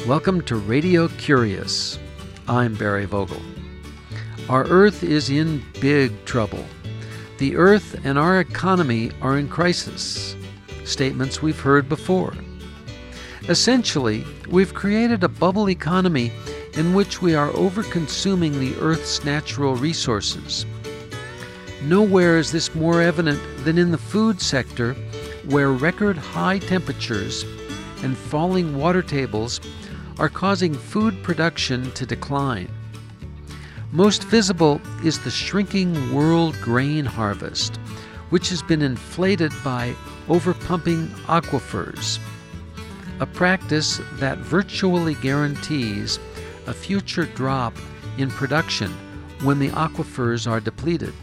Welcome to Radio Curious. I'm Barry Vogel. Our Earth is in big trouble. The Earth and our economy are in crisis. Statements we've heard before. Essentially, we've created a bubble economy in which we are over-consuming the Earth's natural resources. Nowhere is this more evident than in the food sector, where record high temperatures and falling water tables are causing food production to decline. Most visible is the shrinking world grain harvest, which has been inflated by overpumping aquifers, a practice that virtually guarantees a future drop in production when the aquifers are depleted.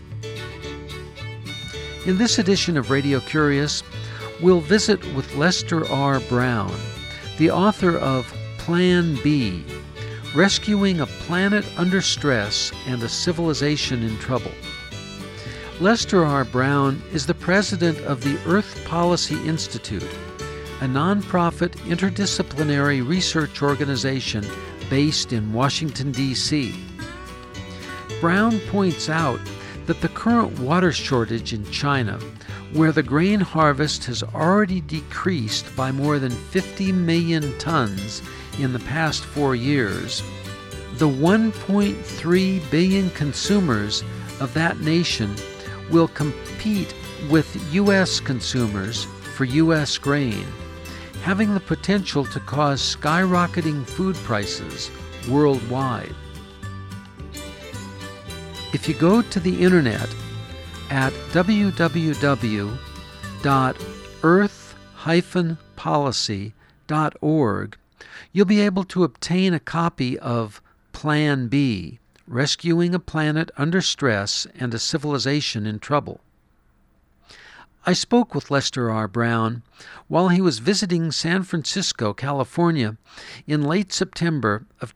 In this edition of Radio Curious, we'll visit with Lester R. Brown, the author of Plan B, Rescuing a Planet Under Stress and a Civilization in Trouble. Lester R. Brown is the president of the Earth Policy Institute, a nonprofit interdisciplinary research organization based in Washington, D.C. Brown points out that the current water shortage in China, where the grain harvest has already decreased by more than 50 million tons in the past 4 years, the 1.3 billion consumers of that nation will compete with U.S. consumers for U.S. grain, having the potential to cause skyrocketing food prices worldwide. If you go to the internet at www.earth-policy.org, you'll be able to obtain a copy of Plan B, Rescuing a Planet Under Stress and a Civilization in Trouble. I spoke with Lester R. Brown while he was visiting San Francisco, California, in late September of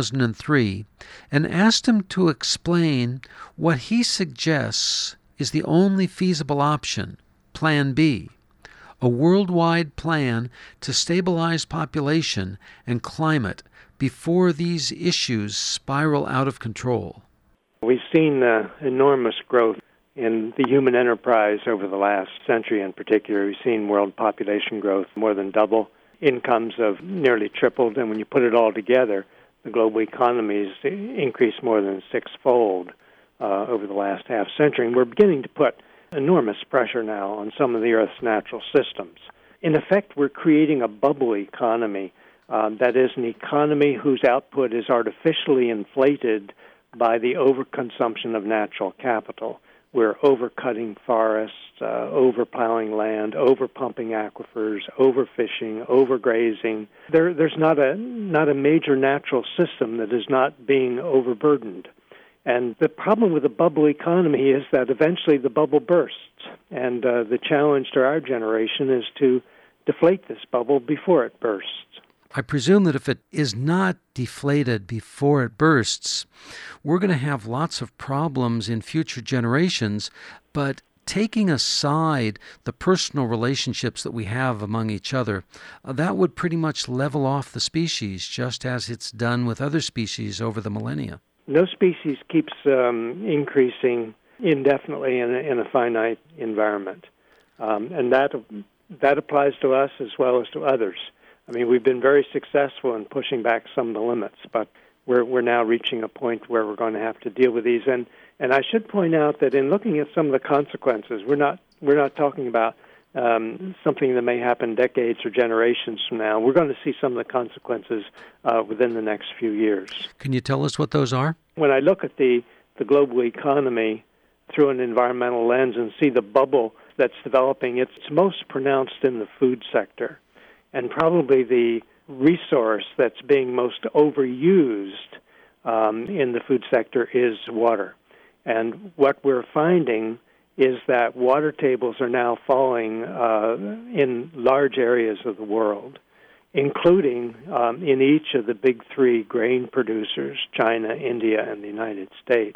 2003, and asked him to explain what he suggests is the only feasible option, Plan B, a worldwide plan to stabilize population and climate before these issues spiral out of control. We've seen enormous growth in the human enterprise over the last century in particular. We've seen world population growth more than double. Incomes have nearly tripled, and when you put it all together, the global economy has increased more than sixfold over the last half century. And we're beginning to put enormous pressure now on some of the Earth's natural systems. In effect, we're creating a bubble economy. That is, an economy whose output is artificially inflated by the overconsumption of natural capital. We're overcutting forests, overplowing land, overpumping aquifers, overfishing, overgrazing. There's not a major natural system that is not being overburdened. And the problem with the bubble economy is that eventually the bubble bursts. And the challenge to our generation is to deflate this bubble before it bursts. I presume that if it is not deflated before it bursts, we're going to have lots of problems in future generations, but taking aside the personal relationships that we have among each other, that would pretty much level off the species, just as it's done with other species over the millennia. No species keeps increasing indefinitely in a finite environment, and that applies to us as well as to others. I mean, we've been very successful in pushing back some of the limits, but we're now reaching a point where we're going to have to deal with these. And I should point out that in looking at some of the consequences, we're not talking about something that may happen decades or generations from now. We're going to see some of the consequences within the next few years. Can you tell us what those are? When I look at the global economy through an environmental lens and see the bubble that's developing, it's most pronounced in the food sector. And probably the resource that's being most overused in the food sector is water. And what we're finding is that water tables are now falling in large areas of the world, including in each of the big three grain producers, China, India, and the United States.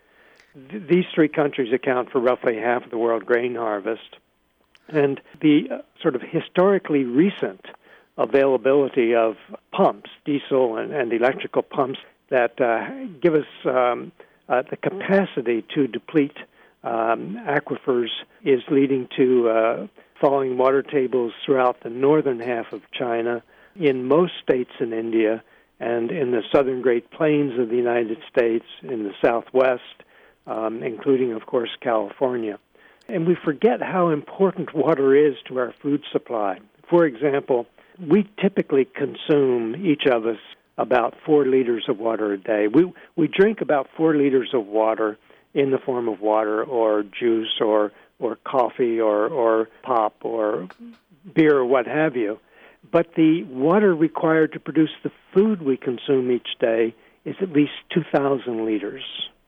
These three countries account for roughly half of the world grain harvest. And the sort of historically recent availability of pumps, diesel and electrical pumps, that give us the capacity to deplete aquifers, is leading to falling water tables throughout the northern half of China, in most states in India, and in the southern Great Plains of the United States, in the Southwest, including, of course, California. And we forget how important water is to our food supply. For example, we typically consume, each of us, about 4 liters of water a day. We drink about 4 liters of water in the form of water or juice or coffee or pop or beer or what have you. But the water required to produce the food we consume each day is at least 2,000 liters.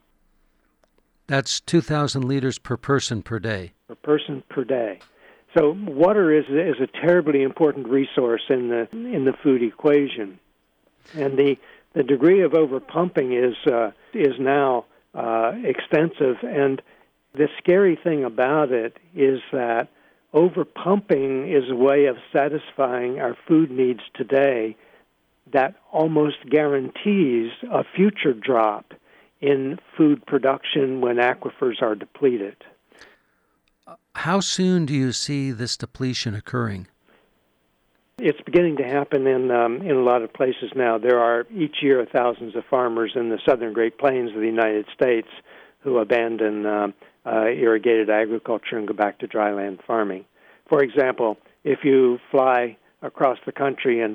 That's 2,000 liters per person per day. Per person per day. So water is a terribly important resource in the food equation, and the degree of overpumping is now extensive. And the scary thing about it is that overpumping is a way of satisfying our food needs today that almost guarantees a future drop in food production when aquifers are depleted. How soon do you see this depletion occurring? It's beginning to happen in a lot of places now. There are each year thousands of farmers in the southern Great Plains of the United States who abandon irrigated agriculture and go back to dryland farming. For example, if you fly across the country and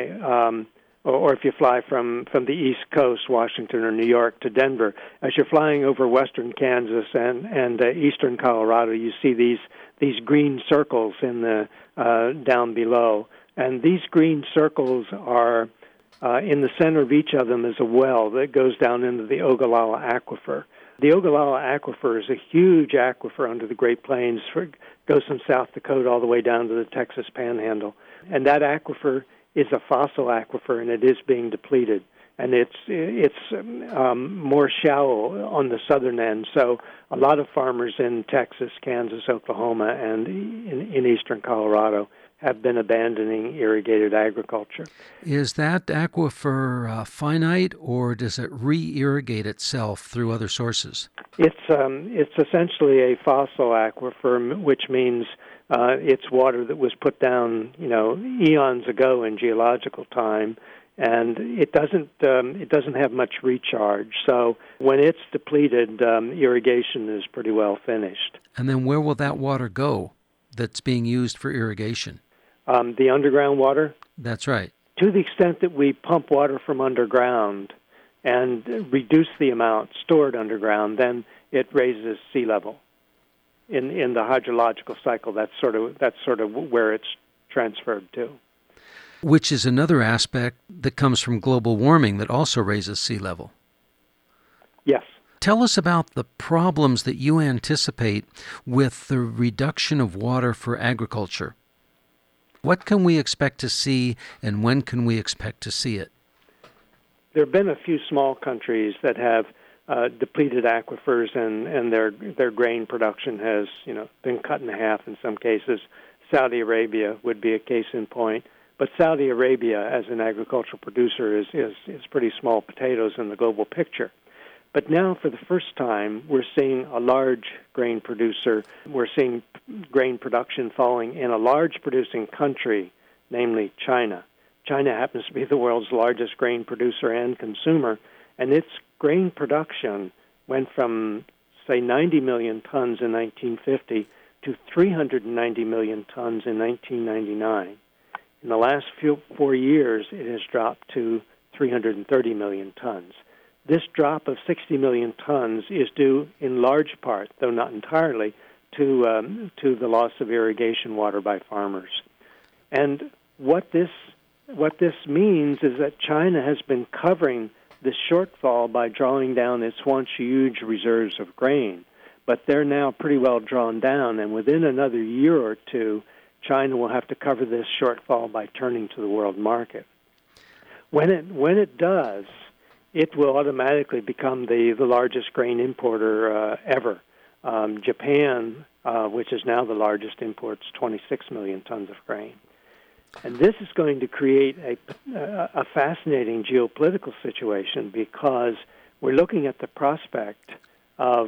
or if you fly from the East Coast, Washington or New York, to Denver, as you're flying over western Kansas and eastern Colorado, you see these green circles in the down below, and these green circles are in the center of each of them is a well that goes down into the Ogallala Aquifer. The Ogallala Aquifer is a huge aquifer under the Great Plains. Goes from South Dakota all the way down to the Texas Panhandle, and that aquifer is a fossil aquifer, and it is being depleted. And it's more shallow on the southern end. So a lot of farmers in Texas, Kansas, Oklahoma, and in eastern Colorado have been abandoning irrigated agriculture. Is that aquifer finite, or does it re-irrigate itself through other sources? It's essentially a fossil aquifer, which means it's water that was put down, eons ago in geological time, and it doesn't have much recharge. So when it's depleted, irrigation is pretty well finished. And then where will that water go that's being used for irrigation? The underground water? That's right. To the extent that we pump water from underground and reduce the amount stored underground, then it raises sea level. In the hydrological cycle, that's sort of where it's transferred to. Which is another aspect that comes from global warming that also raises sea level. Yes. Tell us about the problems that you anticipate with the reduction of water for agriculture. What can we expect to see, and when can we expect to see it? There have been a few small countries that have depleted aquifers, and their grain production has been cut in half in some cases. Saudi Arabia would be a case in point. But Saudi Arabia, as an agricultural producer, is pretty small potatoes in the global picture. But now, for the first time, we're seeing a large grain producer. We're seeing grain production falling in a large producing country, namely China. China happens to be the world's largest grain producer and consumer, and its grain production went from, say, 90 million tons in 1950 to 390 million tons in 1999. In the last 4 years, it has dropped to 330 million tons. This drop of 60 million tons is due in large part, though not entirely, to the loss of irrigation water by farmers. And what this means is that China has been covering this shortfall by drawing down its once huge reserves of grain. But they're now pretty well drawn down, and within another year or two, China will have to cover this shortfall by turning to the world market. When it does, it will automatically become the largest grain importer ever. Japan, which is now the largest, imports 26 million tons of grain. And this is going to create a fascinating geopolitical situation because we're looking at the prospect of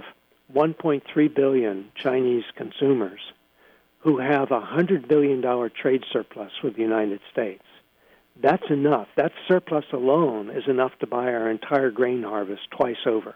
1.3 billion Chinese consumers who have a $100 billion trade surplus with the United States. That's enough. That surplus alone is enough to buy our entire grain harvest twice over.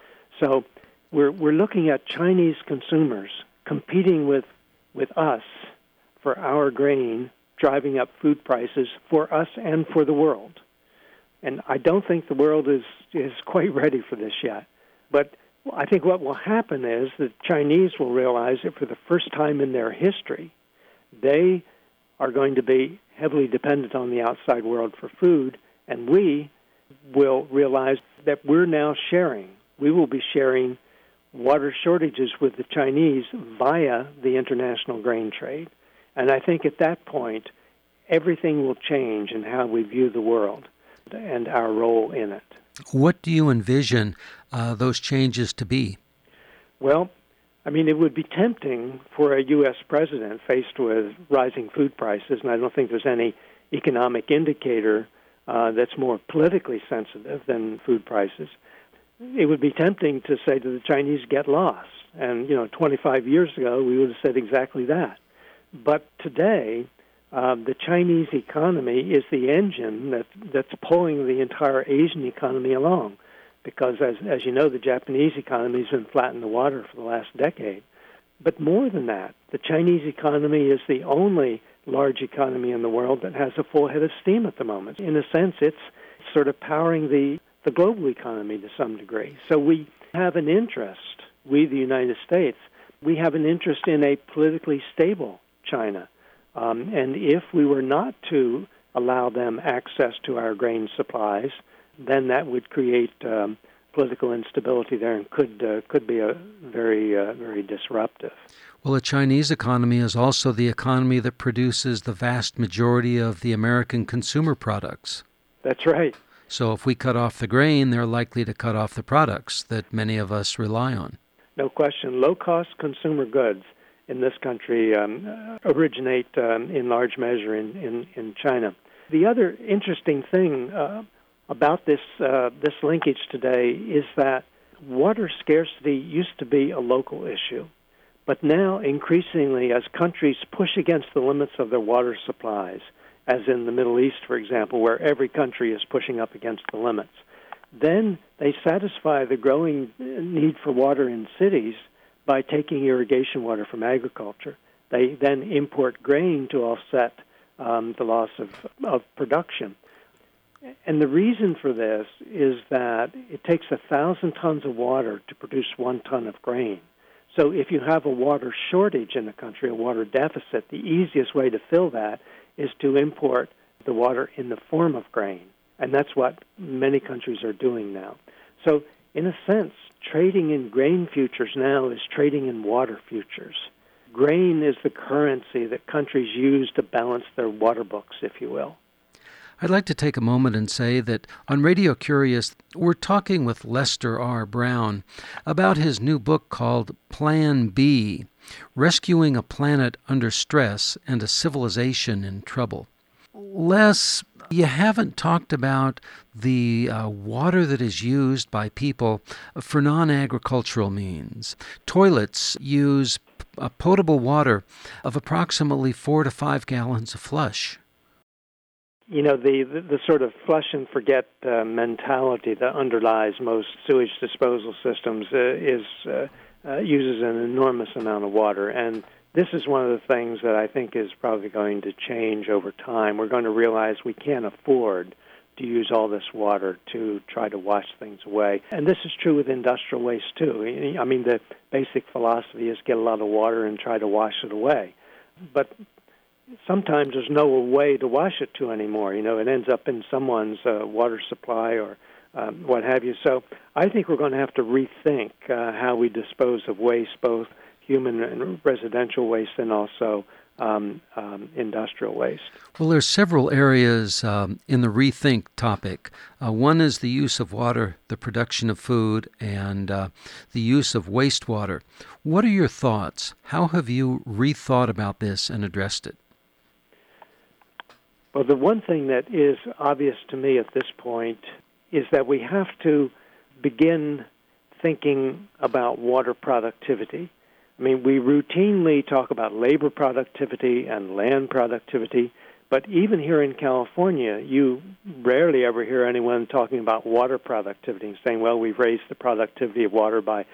So we're looking at Chinese consumers competing with us for our grain, driving up food prices for us and for the world. And I don't think the world is quite ready for this yet. But I think what will happen is the Chinese will realize that for the first time in their history, they are going to be heavily dependent on the outside world for food, and we will realize that we're now sharing. We will be sharing water shortages with the Chinese via the international grain trade. And I think at that point, everything will change in how we view the world and our role in it. What do you envision those changes to be? Well, I mean, it would be tempting for a U.S. president faced with rising food prices, and I don't think there's any economic indicator that's more politically sensitive than food prices. It would be tempting to say to the Chinese, get lost. And, 25 years ago, we would have said exactly that. But today, the Chinese economy is the engine that's pulling the entire Asian economy along. Because, as you know, the Japanese economy has been flat in the water for the last decade. But more than that, the Chinese economy is the only large economy in the world that has a full head of steam at the moment. In a sense, it's sort of powering the global economy to some degree. So we have an interest, we, the United States, we have an interest in a politically stable China. And if we were not to allow them access to our grain supplies, then that would create political instability there and could be a very disruptive. Well, the Chinese economy is also the economy that produces the vast majority of the American consumer products. That's right. So if we cut off the grain, they're likely to cut off the products that many of us rely on. No question. Low-cost consumer goods in this country originate in large measure in China. The other interesting thing about this linkage today is that water scarcity used to be a local issue, but now increasingly as countries push against the limits of their water supplies, as in the Middle East, for example, where every country is pushing up against the limits, then they satisfy the growing need for water in cities by taking irrigation water from agriculture. They then import grain to offset the loss of production. And the reason for this is that it takes 1,000 tons of water to produce 1 ton of grain. So if you have a water shortage in a country, a water deficit, the easiest way to fill that is to import the water in the form of grain. And that's what many countries are doing now. So in a sense, trading in grain futures now is trading in water futures. Grain is the currency that countries use to balance their water books, if you will. I'd like to take a moment and say that on Radio Curious, we're talking with Lester R. Brown about his new book called Plan B, Rescuing a Planet Under Stress and a Civilization in Trouble. Les, you haven't talked about the water that is used by people for non-agricultural means. Toilets use potable water of approximately 4 to 5 gallons of flush. The sort of flush and forget mentality that underlies most sewage disposal systems uses an enormous amount of water. And this is one of the things that I think is probably going to change over time. We're going to realize we can't afford to use all this water to try to wash things away. And this is true with industrial waste, too. I mean, the basic philosophy is get a lot of water and try to wash it away. But sometimes there's no way to wash it to anymore. It ends up in someone's water supply or what have you. So I think we're going to have to rethink how we dispose of waste, both human and residential waste and also industrial waste. Well, there's several areas in the rethink topic. One is the use of water, the production of food, and the use of wastewater. What are your thoughts? How have you rethought about this and addressed it? Well, the one thing that is obvious to me at this point is that we have to begin thinking about water productivity. I mean, we routinely talk about labor productivity and land productivity, but even here in California, you rarely ever hear anyone talking about water productivity and saying, well, we've raised the productivity of water by,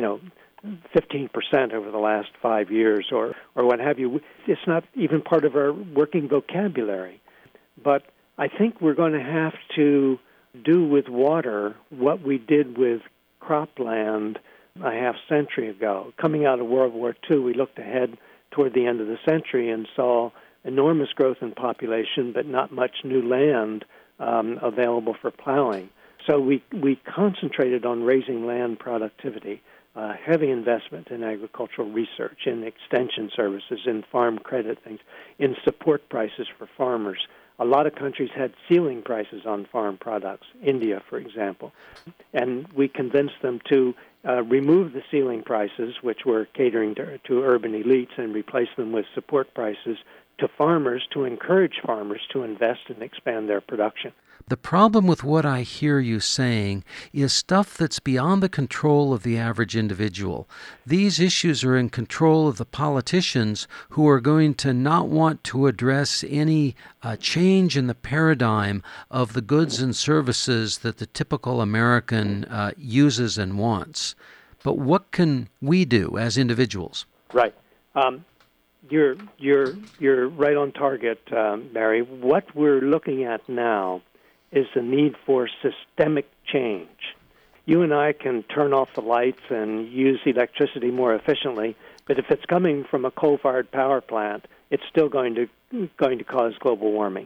15% over the last 5 years or what have you. It's not even part of our working vocabulary. But I think we're going to have to do with water what we did with cropland a half century ago. Coming out of World War II, we looked ahead toward the end of the century and saw enormous growth in population, but not much new land available for plowing. So we concentrated on raising land productivity, heavy investment in agricultural research, in extension services, in farm credit things, in support prices for farmers. A lot of countries had ceiling prices on farm products, India, for example, and we convinced them to remove the ceiling prices, which were catering to urban elites, and replace them with support prices to farmers to encourage farmers to invest and expand their production. The problem with what I hear you saying is stuff that's beyond the control of the average individual. These issues are in control of the politicians who are going to not want to address any change in the paradigm of the goods and services that the typical American uses and wants. But what can we do as individuals? Right. You're right on target, Barry. What we're looking at now is the need for systemic change. You and I can turn off the lights and use electricity more efficiently, but if it's coming from a coal-fired power plant, it's still going to cause global warming.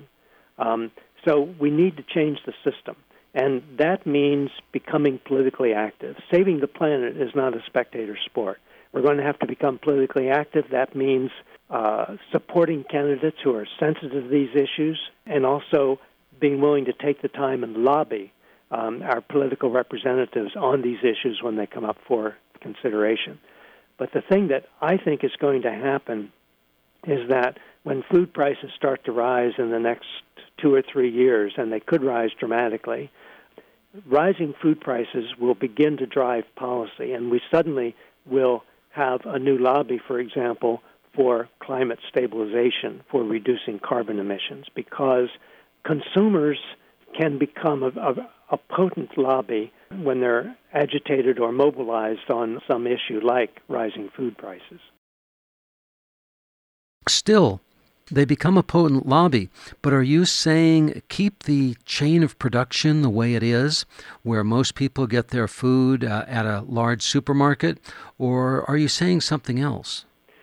So we need to change the system, and that means becoming politically active. Saving the planet is not a spectator sport. We're going to have to become politically active. That means supporting candidates who are sensitive to these issues, and also being willing to take the time and lobby our political representatives on these issues when they come up for consideration. But the thing that I think is going to happen is that when food prices start to rise in the next 2 or 3 years, and they could rise dramatically, rising food prices will begin to drive policy, and we suddenly will have a new lobby, for example, for climate stabilization, for reducing carbon emissions, because consumers can become a potent lobby when they're agitated or mobilized on some issue like rising food prices. Still, they become a potent lobby, but are you saying keep the chain of production the way it is, where most people get their food at a large supermarket, or are you saying something else?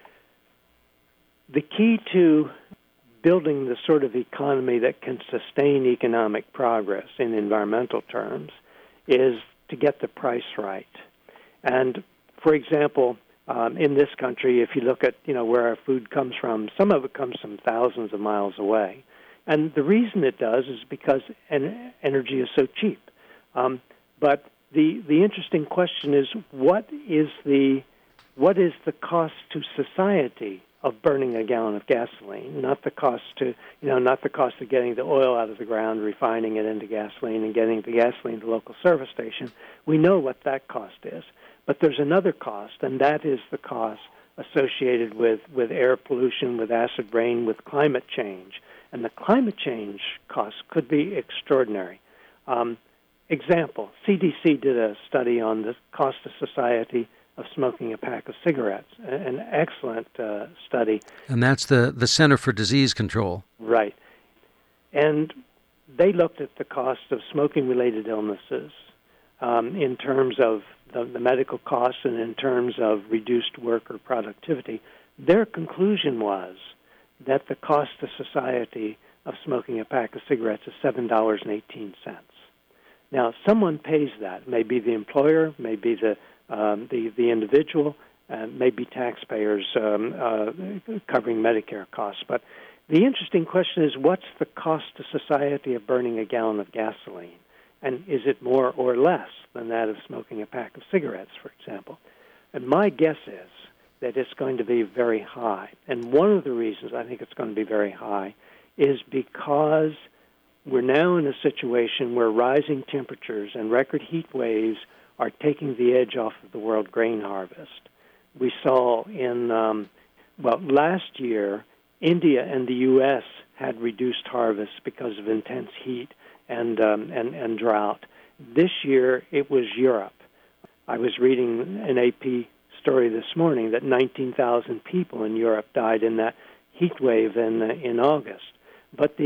The key to building the sort of economy that can sustain economic progress in environmental terms is to get the price right. And, for example, in this country, if you look at where our food comes from, some of it comes from thousands of miles away. And the reason it does is because energy is so cheap. But the interesting question is what is the cost to society of burning a gallon of gasoline, not the cost of getting the oil out of the ground, refining it into gasoline, and getting the gasoline to the local service station. We know what that cost is. But there's another cost, and that is the cost associated with air pollution, with acid rain, with climate change. And the climate change cost could be extraordinary. Example, CDC did a study on the cost to society of smoking a pack of cigarettes, an excellent study. And that's the Center for Disease Control. Right. And they looked at the cost of smoking-related illnesses in terms of the medical costs and in terms of reduced worker productivity. Their conclusion was that the cost to society of smoking a pack of cigarettes is $7.18. Now, someone pays that. Maybe the employer, maybe the individual, maybe taxpayers covering Medicare costs. But the interesting question is, what's the cost to society of burning a gallon of gasoline? And is it more or less than that of smoking a pack of cigarettes, for example? And my guess is that it's going to be very high. And one of the reasons I think it's going to be very high is because we're now in a situation where rising temperatures and record heat waves are taking the edge off of the world grain harvest. We saw last year, India and the U.S. had reduced harvests because of intense heat and drought. This year, it was Europe. I was reading an AP story this morning that 19,000 people in Europe died in that heat wave in August. But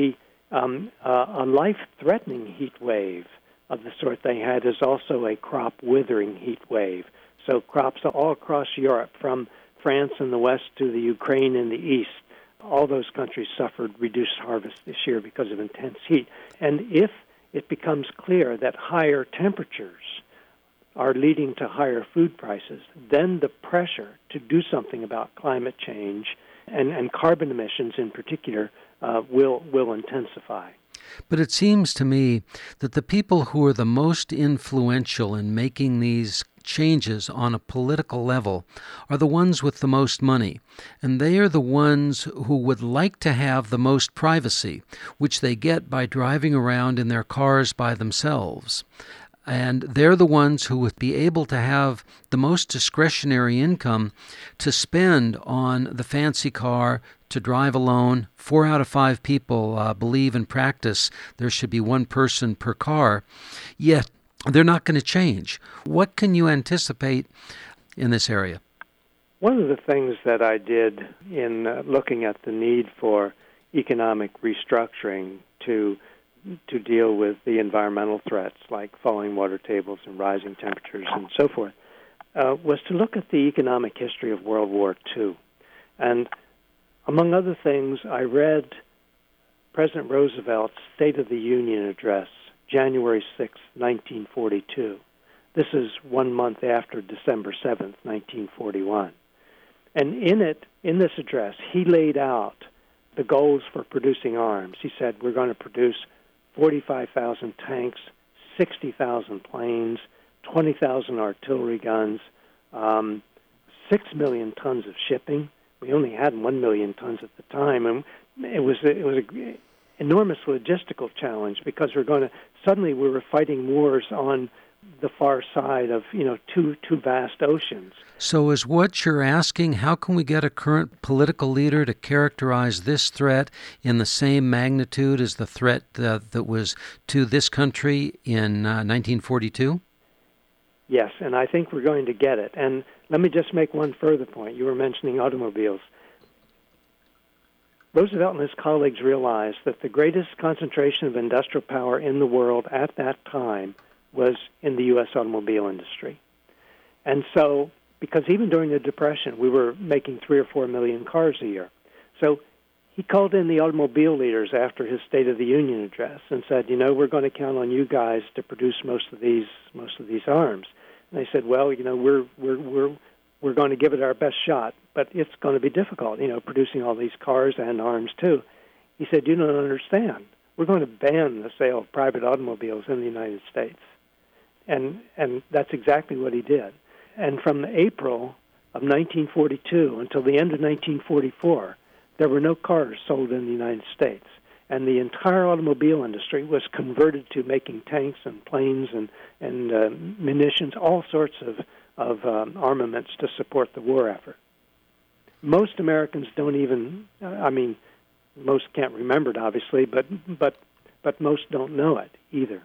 a life-threatening heat wave of the sort they had is also a crop withering heat wave. So crops all across Europe, from France in the west to the Ukraine in the east, all those countries suffered reduced harvest this year because of intense heat. And if it becomes clear that higher temperatures are leading to higher food prices, then the pressure to do something about climate change and carbon emissions in particular will intensify. But it seems to me that the people who are the most influential in making these changes on a political level are the ones with the most money, and they are the ones who would like to have the most privacy, which they get by driving around in their cars by themselves. And they're the ones who would be able to have the most discretionary income to spend on the fancy car, to drive alone. 4 out of 5 people believe in practice there should be one person per car, yet they're not going to change. What can you anticipate in this area? One of the things that I did in looking at the need for economic restructuring to deal with the environmental threats like falling water tables and rising temperatures and so forth was to look at the economic history of World War II. And among other things, I read President Roosevelt's State of the Union address, January 6, 1942. This is 1 month after December 7th, 1941. And in this address, he laid out the goals for producing arms. He said, we're going to produce 45,000 tanks, 60,000 planes, 20,000 artillery guns, 6 million tons of shipping. We only had 1 million tons at the time, and it was an enormous logistical challenge because we were fighting wars on the far side of two vast oceans. So is what you're asking, how can we get a current political leader to characterize this threat in the same magnitude as the threat that was to this country in 1942? Yes, and I think we're going to get it. And let me just make one further point. You were mentioning automobiles. Roosevelt and his colleagues realized that the greatest concentration of industrial power in the world at that time was in the U.S. automobile industry. And so, because even during the Depression, we were making 3 or 4 million cars a year. So he called in the automobile leaders after his State of the Union address and said, we're going to count on you guys to produce most of these arms. And they said, well, we're going to give it our best shot, but it's going to be difficult, producing all these cars and arms too. He said, you don't understand. We're going to ban the sale of private automobiles in the United States. And that's exactly what he did. And from April of 1942 until the end of 1944, there were no cars sold in the United States. And the entire automobile industry was converted to making tanks and planes and munitions, all sorts of armaments to support the war effort. Most Americans don't even, most can't remember it, obviously, but most don't know it either.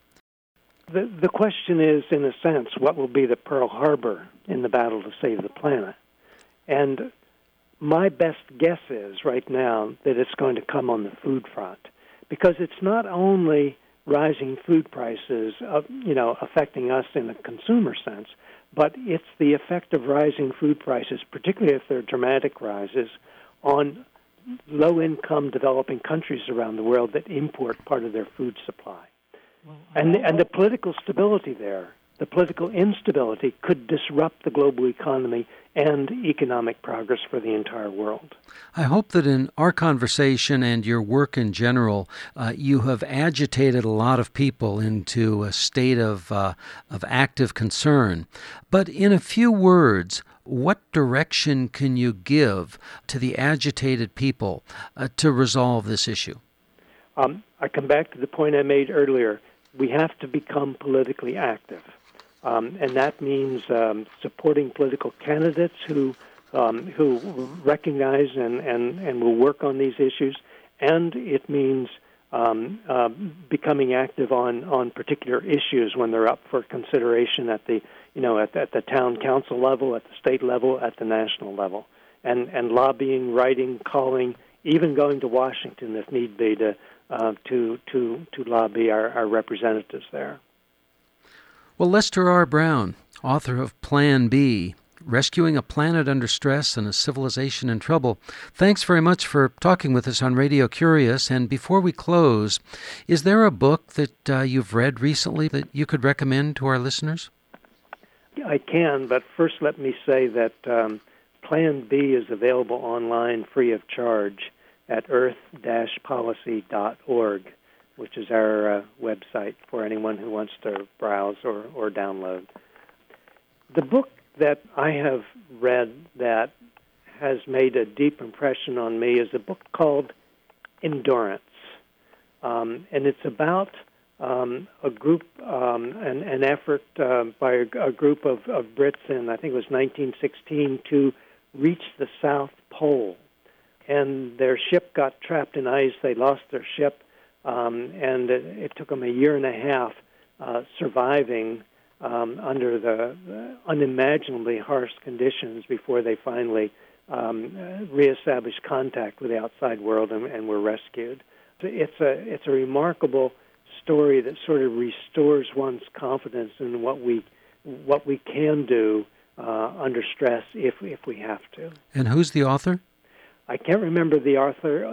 The question is, in a sense, what will be the Pearl Harbor in the battle to save the planet? And my best guess is right now that it's going to come on the food front, because it's not only rising food prices, affecting us in a consumer sense, but it's the effect of rising food prices, particularly if they're dramatic rises, on low-income developing countries around the world that import part of their food supply. And the political stability there the political instability could disrupt the global economy and economic progress for the entire world. I hope that in our conversation and your work in general, you have agitated a lot of people into a state of active concern. But in a few words, what direction can you give to the agitated people to resolve this issue? I come back to the point I made earlier. We have to become politically active. And that means supporting political candidates who recognize and will work on these issues, and it means becoming active on particular issues when they're up for consideration at the at the town council level, at the state level, at the national level, and lobbying, writing, calling, even going to Washington if need be to lobby our representatives there. Well, Lester R. Brown, author of Plan B, Rescuing a Planet Under Stress and a Civilization in Trouble, thanks very much for talking with us on Radio Curious. And before we close, is there a book that you've read recently that you could recommend to our listeners? I can, but first let me say that Plan B is available online free of charge at earth-policy.org, which is our website for anyone who wants to browse or download. The book that I have read that has made a deep impression on me is a book called Endurance. And it's about a group, an effort by a group of Brits in, I think it was 1916, to reach the South Pole. And their ship got trapped in ice. They lost their ship. And it took them a year and a half surviving under the unimaginably harsh conditions before they finally reestablished contact with the outside world and were rescued. It's a remarkable story that sort of restores one's confidence in what we can do under stress if we have to. And who's the author? I can't remember the author.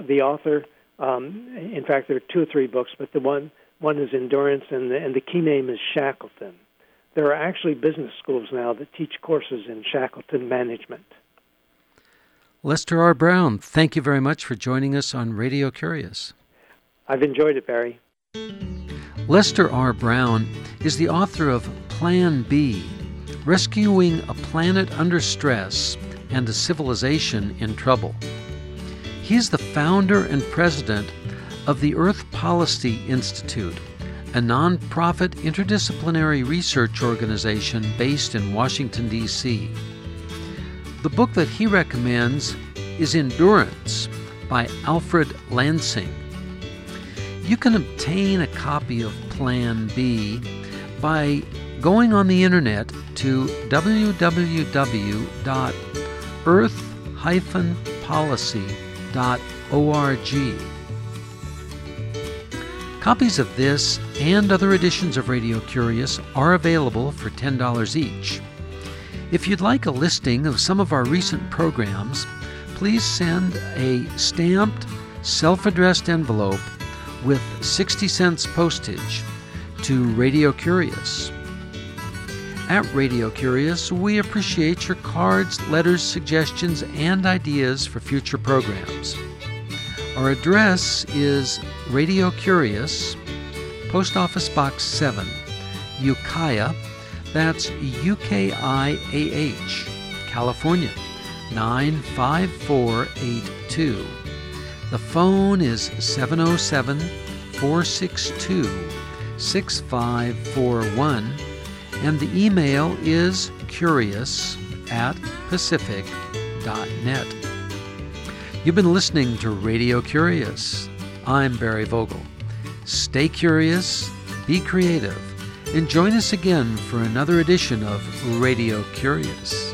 In fact, there are 2 or 3 books, but the one is Endurance, and the key name is Shackleton. There are actually business schools now that teach courses in Shackleton management. Lester R. Brown, thank you very much for joining us on Radio Curious. I've enjoyed it, Barry. Lester R. Brown is the author of Plan B, Rescuing a Planet Under Stress and a Civilization in Trouble. He is the founder and president of the Earth Policy Institute, a nonprofit interdisciplinary research organization based in Washington, D.C. The book that he recommends is Endurance by Alfred Lansing. You can obtain a copy of Plan B by going on the internet to www.earth-policy.org. Copies of this and other editions of Radio Curious are available for $10 each. If you'd like a listing of some of our recent programs, please send a stamped, self-addressed envelope with 60 cents postage to Radio Curious. At Radio Curious, we appreciate your cards, letters, suggestions, and ideas for future programs. Our address is Radio Curious, Post Office Box 7, Ukiah, that's UKIAH, California, 95482. The phone is 707-462-6541, and the email is curious@pacific.net. You've been listening to Radio Curious. I'm Barry Vogel. Stay curious, be creative, and join us again for another edition of Radio Curious.